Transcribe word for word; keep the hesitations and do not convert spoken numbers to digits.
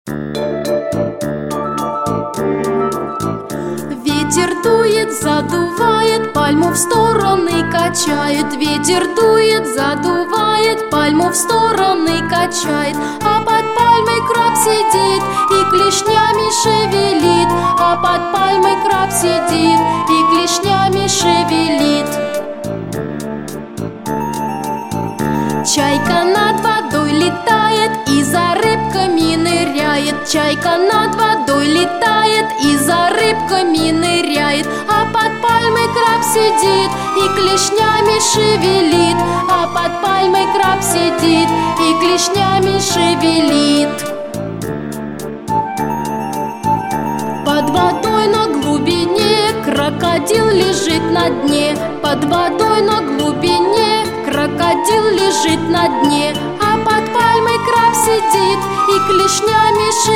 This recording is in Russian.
Ветер дует, задувает, пальму в стороны качает. Ветер дует, задувает, пальму в стороны качает. А под пальмой краб сидит и клешнями шевелит. А под пальмой краб сидит и клешнями шевелит. Чайка над водой летает и за рыбками ныряет. Чайка над водой летает и за рыбками ныряет. А под пальмой краб сидит и клешнями шевелит. А под пальмой краб сидит и клешнями шевелит. Под водой на глубине крокодил лежит на дне. Под водой на глубине крокодил лежит на дне. А под пальмой краб сидит и клешнями шевелит.